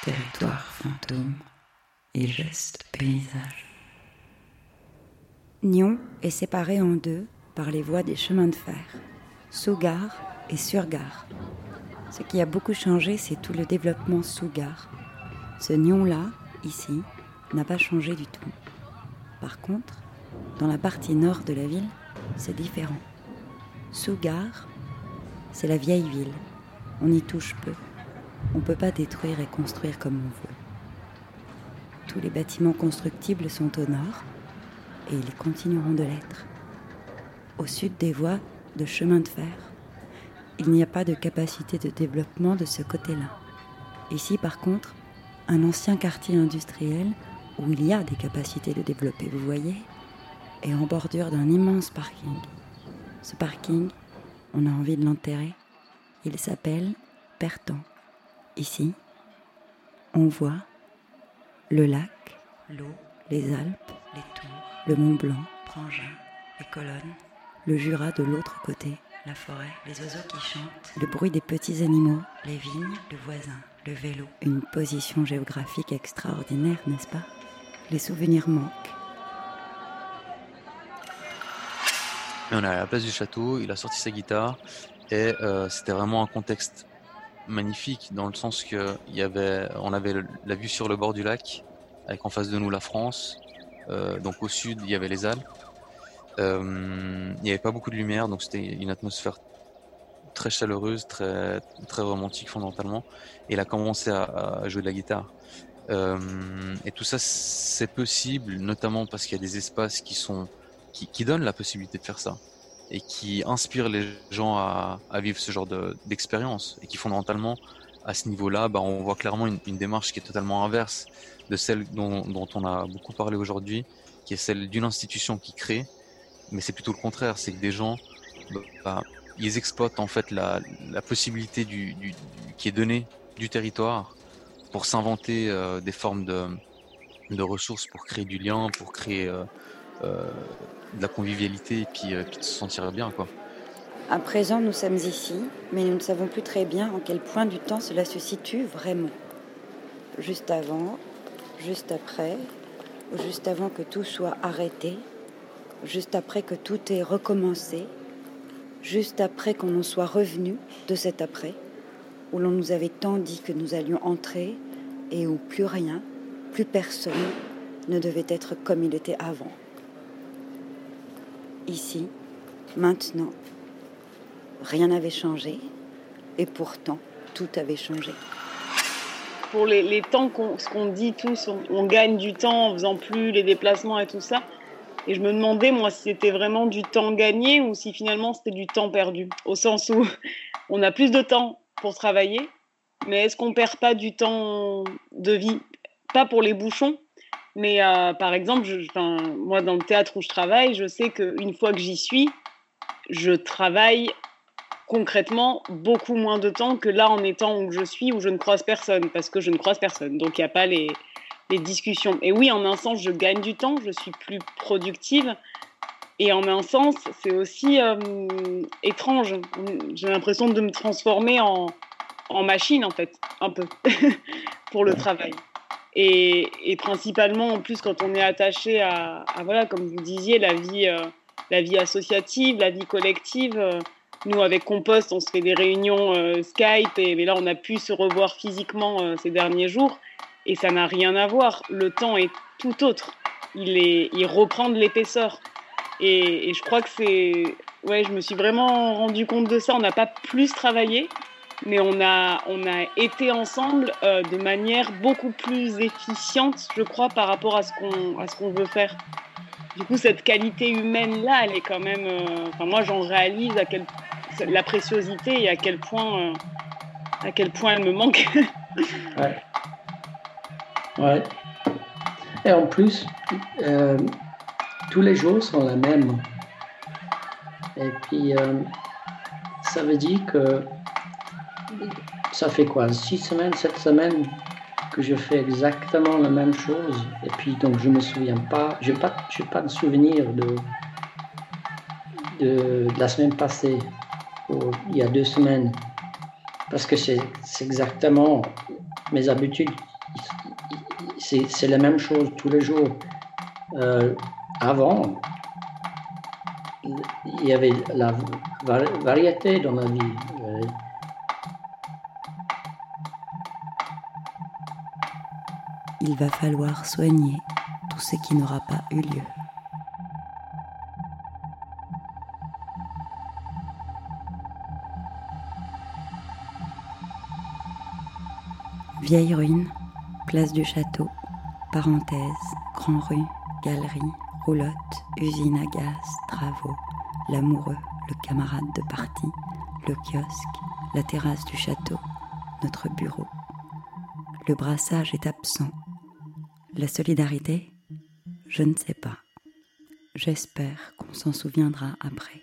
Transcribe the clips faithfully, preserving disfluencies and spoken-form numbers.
Territoire fantôme et geste paysage. Nyon est séparé en deux par les voies des chemins de fer, sous-gare et sur-gare. Ce qui a beaucoup changé, c'est tout le développement sous-gare. Ce Nyon-là, ici, n'a pas changé du tout. Par contre, dans la partie nord de la ville, c'est différent. Sous-gare, c'est la vieille ville. On y touche peu. On ne peut pas détruire et construire comme on veut. Tous les bâtiments constructibles sont au nord et ils continueront de l'être. Au sud des voies de chemin de fer, il n'y a pas de capacité de développement de ce côté-là. Ici, par contre, un ancien quartier industriel où il y a des capacités de développer, vous voyez, est en bordure d'un immense parking. Ce parking, on a envie de l'enterrer. Il s'appelle Pertan. Ici, on voit le lac, L'eau, les Alpes, les tours, le Mont Blanc, Prangin, les colonnes, le Jura de l'autre côté, la forêt, les oiseaux qui chantent, le bruit des petits animaux, les vignes, le voisin, le vélo. une position géographique extraordinaire, n'est-ce pas? Les souvenirs manquent. Et on est à la place du château, il a sorti sa guitare et euh, c'était vraiment un contexte magnifique dans le sens que il y avait, on avait le- la vue sur le bord du lac avec en face de nous la France. Euh, donc au sud il y avait les Alpes. Euh, il n'y avait pas beaucoup de lumière, donc c'était une atmosphère très chaleureuse, très très romantique fondamentalement. Et il a commencé à, à jouer de la guitare. Euh, et tout ça c'est possible, notamment parce qu'il y a des espaces qui sont qui, qui donnent la possibilité de faire ça et qui inspirent les gens à, à vivre ce genre de, d'expérience et qui fondamentalement à ce niveau-là, bah, on voit clairement une, une démarche qui est totalement inverse de celle dont, dont on a beaucoup parlé aujourd'hui, qui est celle d'une institution qui crée, mais c'est plutôt le contraire, c'est que des gens, bah, ils exploitent en fait la, la possibilité du, du, du- qui est donnée du territoire pour s'inventer euh, des formes de, de ressources, pour créer du lien, pour créer euh, euh, de la convivialité et puis, euh, puis de se sentir bien, quoi. À présent, nous sommes ici, mais nous ne savons plus très bien en quel point du temps cela se situe vraiment. Juste avant, juste après, ou juste avant que tout soit arrêté, juste après que tout ait recommencé, juste après qu'on en soit revenu de cet après, où l'on nous avait tant dit que nous allions entrer et où plus rien, plus personne ne devait être comme il était avant. Ici, maintenant, rien n'avait changé et pourtant tout avait changé. Pour les, les temps qu'on, ce qu'on dit tous, on, on gagne du temps en faisant plus les déplacements et tout ça. Et je me demandais, moi, si c'était vraiment du temps gagné ou si finalement c'était du temps perdu. Au sens où on a plus de temps pour travailler, mais est-ce qu'on perd pas du temps de vie? Pas pour les bouchons, mais euh, par exemple, je, enfin, moi dans le théâtre où je travaille, je sais qu'une fois que j'y suis, je travaille concrètement beaucoup moins de temps que là en étant où je suis, où je ne croise personne, parce que je ne croise personne. Donc il n'y a pas les, les discussions. Et oui, en un sens, je gagne du temps, je suis plus productive. Et en un sens, c'est aussi euh, étrange. J'ai l'impression de me transformer en, en machine, en fait, un peu, pour le travail. Et, et principalement, en plus, quand on est attaché à, à voilà, comme vous disiez, la vie, euh, la vie associative, la vie collective. Euh, nous, avec Compost, on se fait des réunions euh, Skype, et mais là, on a pu se revoir physiquement euh, ces derniers jours, et ça n'a rien à voir. Le temps est tout autre. Il, est, il reprend de l'épaisseur. Et, et je crois que c'est... Ouais, je me suis vraiment rendu compte de ça. On n'a pas plus travaillé, mais on a, on a été ensemble euh, de manière beaucoup plus efficiente, je crois, par rapport à ce qu'on, à ce qu'on veut faire. Du coup, cette qualité humaine-là, elle est quand même... euh, Enfin, moi, j'en réalise à quel, la préciosité et à quel point, euh, à quel point elle me manque. Ouais. Ouais. Et en plus, euh, tous les jours sont les mêmes. Et puis, euh, ça veut dire que ça fait quoi, six semaines, sept semaines que je fais exactement la même chose. Et puis, donc, je ne me souviens pas, je n'ai pas, j'ai pas de souvenir de, de, de la semaine passée, ou il y a deux semaines. Parce que c'est, c'est exactement mes habitudes c'est, c'est la même chose tous les jours. Euh, avant, il y avait la variété dans la vie. Il va falloir soigner tout ce qui n'aura pas eu lieu. Vieille ruine, place du château, parenthèse, grand rue, galerie, roulotte, usine à gaz, travaux, l'amoureux, le camarade de partie, le kiosque, la terrasse du château, notre bureau. Le brassage est absent. La solidarité, je ne sais pas. J'espère qu'on s'en souviendra après.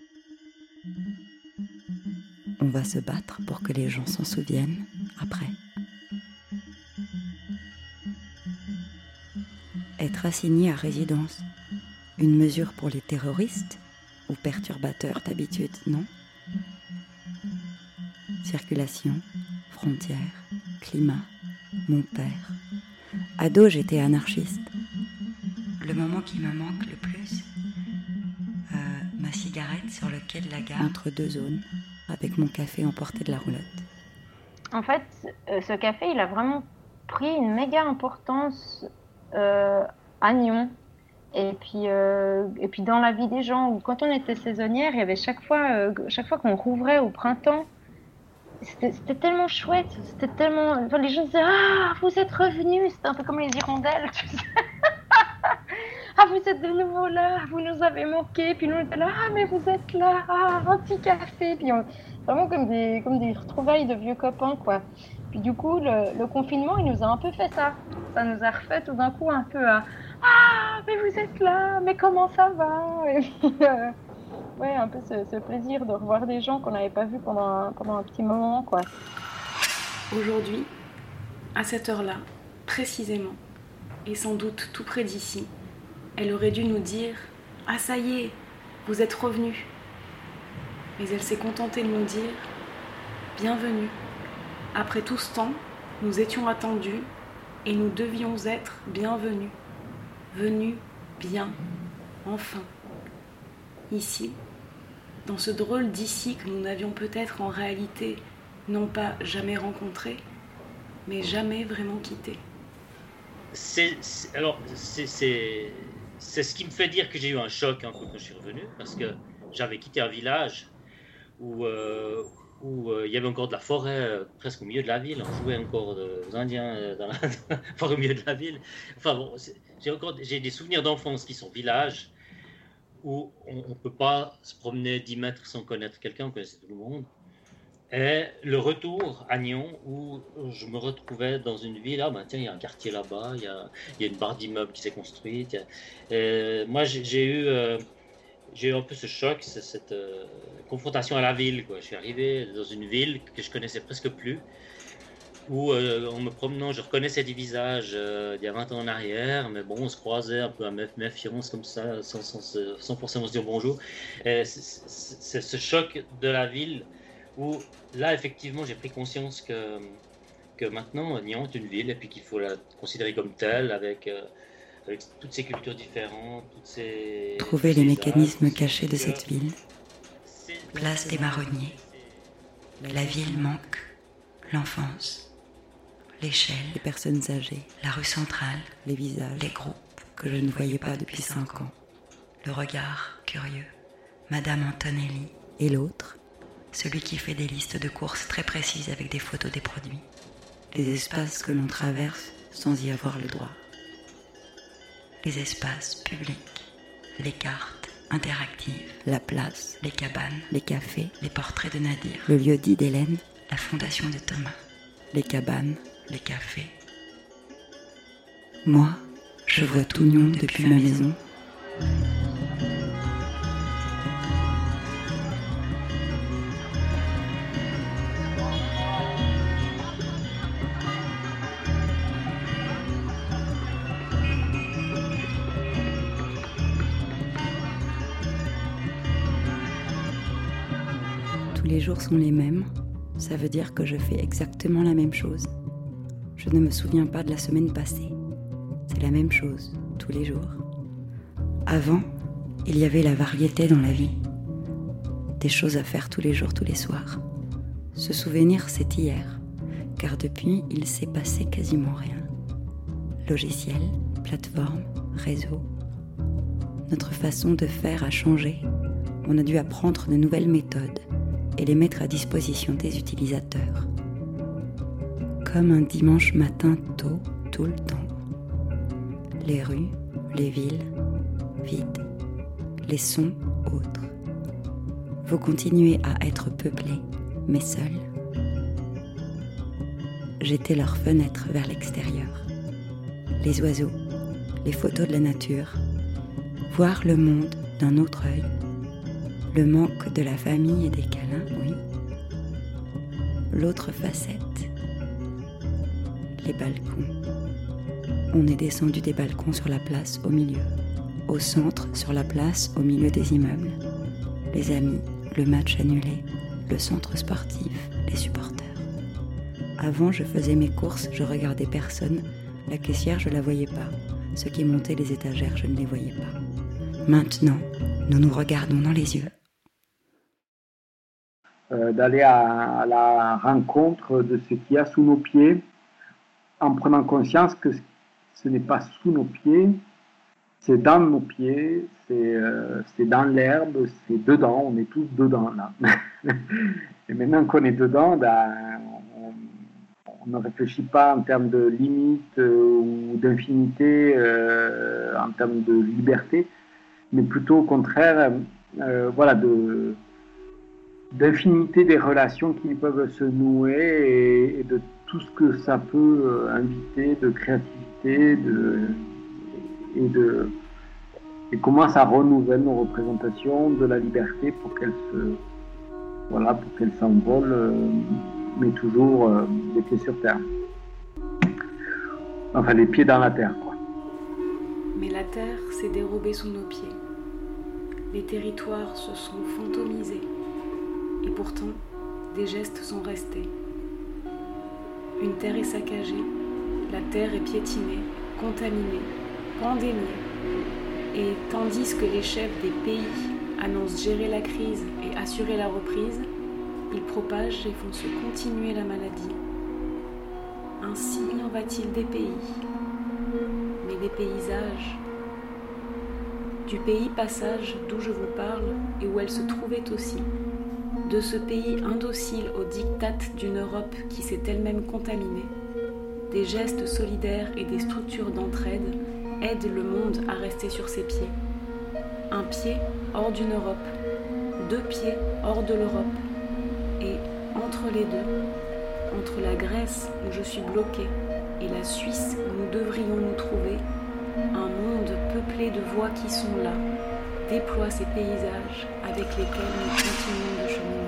On va se battre pour que les gens s'en souviennent après. Être assigné à résidence, une mesure pour les terroristes ou perturbateurs d'habitude, non ? Circulation, frontières, climat, mon père. Ado, j'étais anarchiste. Le moment qui me manque le plus, euh, ma cigarette sur le quai de la gare. Entre deux zones, avec mon café emporté de la roulotte. En fait, euh, ce café, il a vraiment pris une méga importance euh, à Nyon. Et puis, euh, et puis dans la vie des gens, quand on était saisonnière, il y avait chaque fois, euh, chaque fois qu'on rouvrait au printemps, C'était, c'était tellement chouette, c'était tellement... Enfin, les gens disaient « Ah, vous êtes revenus !» C'était un peu comme les hirondelles, tu sais. « Ah, vous êtes de nouveau là, vous nous avez manqué !» Puis nous, on était là « Ah, mais vous êtes là, ah, un petit café !» Puis on... vraiment comme des, comme des retrouvailles de vieux copains, quoi. Puis du coup, le, le confinement, il nous a un peu fait ça. Ça nous a refait tout d'un coup un peu à « Ah, mais vous êtes là, mais comment ça va ?» Et puis... Euh... Ouais, un peu ce, ce plaisir de revoir des gens qu'on n'avait pas vus pendant un, pendant un petit moment, quoi. Aujourd'hui, à cette heure-là, précisément, et sans doute tout près d'ici, elle aurait dû nous dire « Ah, ça y est, vous êtes revenus !» Mais elle s'est contentée de nous dire « Bienvenue. Après tout ce temps, nous étions attendus et nous devions être bienvenus. Venus bien, enfin. » Ici, dans ce drôle d'ici que nous n'avions peut-être en réalité non pas jamais rencontré, mais jamais vraiment quitté. C'est, c'est, alors, c'est, c'est, c'est ce qui me fait dire que j'ai eu un choc un peu quand je suis revenu, parce que j'avais quitté un village où euh, où il euh, y avait encore de la forêt euh, presque au milieu de la ville. On jouait encore de, aux Indiens euh, dans la, enfin, au milieu de la ville. Enfin bon, j'ai encore j'ai des souvenirs d'enfance qui sont villages, où on ne peut pas se promener dix mètres sans connaître quelqu'un, on connaissait tout le monde. Et le retour à Nyon, où je me retrouvais dans une ville, ah ben tiens, il y a un quartier là-bas, il y a, il y a une barre d'immeubles qui s'est construite. Et moi, j'ai, j'ai, eu, euh, j'ai eu un peu ce choc, cette euh, confrontation à la ville, quoi. Je suis arrivé dans une ville que je connaissais presque plus, où euh, en me promenant, je reconnaissais des visages euh, d'il y a vingt ans en arrière, mais bon, on se croisait un peu à méfiance comme ça, sans, sans, sans forcément se dire bonjour. Et c'est, c'est, c'est ce choc de la ville où, là, effectivement, j'ai pris conscience que, que maintenant, Nyon est une ville et puis qu'il faut la considérer comme telle, avec, euh, avec toutes ces cultures différentes, toutes ces... Trouver les mécanismes cachés de cette ville. Place des Marronniers. La ville manque, l'enfance. L'échelle, les personnes âgées, la rue centrale, les visages, les groupes que je ne voyais pas depuis cinq ans, le regard curieux, Madame Antonelli, et l'autre, celui qui fait des listes de courses très précises avec des photos des produits, les espaces que l'on traverse sans y avoir le droit, les espaces publics, les cartes interactives, la place, les cabanes, les cafés, les portraits de Nadir, le lieu dit d'Hélène, la fondation de Thomas, les cabanes, les cafés. Moi, je vois tout Nyon depuis ma maison. Tous les jours sont les mêmes, ça veut dire que je fais exactement la même chose. Je ne me souviens pas de la semaine passée. C'est la même chose, tous les jours. Avant, il y avait la variété dans la vie. Des choses à faire tous les jours, tous les soirs. Ce souvenir, c'est hier, car depuis, il s'est passé quasiment rien. Logiciel, plateforme, réseau. Notre façon de faire a changé. On a dû apprendre de nouvelles méthodes et les mettre à disposition des utilisateurs. Comme un dimanche matin tôt, tout le temps. Les rues, les villes, vides. Les sons, autres. Vous continuez à être peuplés, mais seuls. J'étais leur fenêtre vers l'extérieur. Les oiseaux, les photos de la nature. Voir le monde d'un autre œil. Le manque de la famille et des câlins, oui. L'autre facette. Les balcons. On est descendu des balcons sur la place au milieu. Au centre, sur la place, au milieu des immeubles. Les amis, le match annulé, le centre sportif, les supporters. Avant, je faisais mes courses, je regardais personne. La caissière, je la voyais pas. Ceux qui montaient les étagères, je ne les voyais pas. Maintenant, nous nous regardons dans les yeux. Euh, d'aller à, à la rencontre de ce qu'il y a sous nos pieds, en prenant conscience que ce n'est pas sous nos pieds, c'est dans nos pieds, c'est, euh, c'est dans l'herbe, c'est dedans, on est tous dedans là. Et maintenant qu'on est dedans, ben, on, on ne réfléchit pas en termes de limites euh, ou d'infinité, euh, en termes de liberté, mais plutôt au contraire, euh, voilà, de, d'infinité des relations qui peuvent se nouer et, et de tout ce que ça peut inviter de créativité, de, et de et comment ça renouvelle nos représentations de la liberté pour qu'elle se voilà pour qu'elle s'envole, euh, mais toujours euh, les pieds sur terre. Enfin, les pieds dans la terre, quoi. Mais la terre s'est dérobée sous nos pieds. Les territoires se sont fantomisés. Et pourtant, des gestes sont restés. Une terre est saccagée, la terre est piétinée, contaminée, pandémiée. Et tandis que les chefs des pays annoncent gérer la crise et assurer la reprise, ils propagent et font se continuer la maladie. Ainsi en va-t-il des pays, mais des paysages. Du pays passage d'où je vous parle et où elle se trouvait aussi. De ce pays indocile aux diktats d'une Europe qui s'est elle-même contaminée, des gestes solidaires et des structures d'entraide aident le monde à rester sur ses pieds. Un pied hors d'une Europe, deux pieds hors de l'Europe, et entre les deux, entre la Grèce où je suis bloquée et la Suisse où nous devrions nous trouver, un monde peuplé de voix qui sont là, déploie ces paysages avec lesquels nous continuons de cheminer.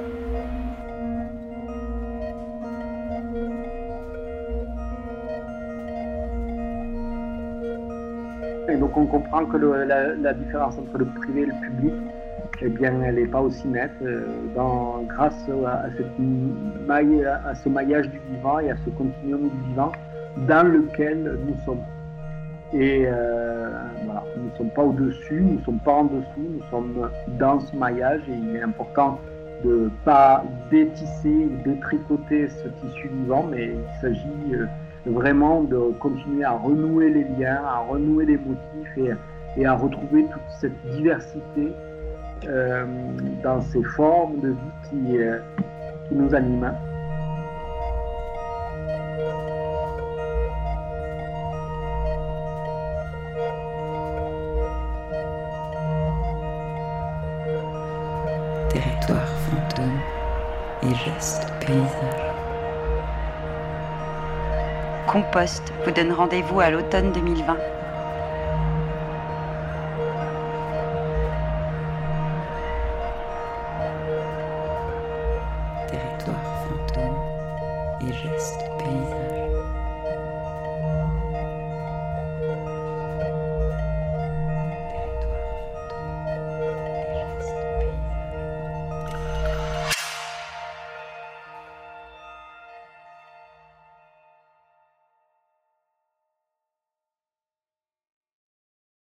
Et donc on comprend que le, la, la différence entre le privé et le public, eh bien, elle n'est pas aussi nette euh, dans, grâce à, à, cette maille, à ce maillage du vivant et à ce continuum du vivant dans lequel nous sommes. Et euh, voilà, nous ne sommes pas au-dessus, nous ne sommes pas en dessous, nous sommes dans ce maillage et il est important de ne pas détisser ou détricoter ce tissu vivant, mais il s'agit euh, vraiment de continuer à renouer les liens, à renouer les motifs et, et à retrouver toute cette diversité euh, dans ces formes de vie qui, euh, qui nous animent. Territoire fantôme et gestes paysage. Compost vous donne rendez-vous à l'automne deux mille vingt.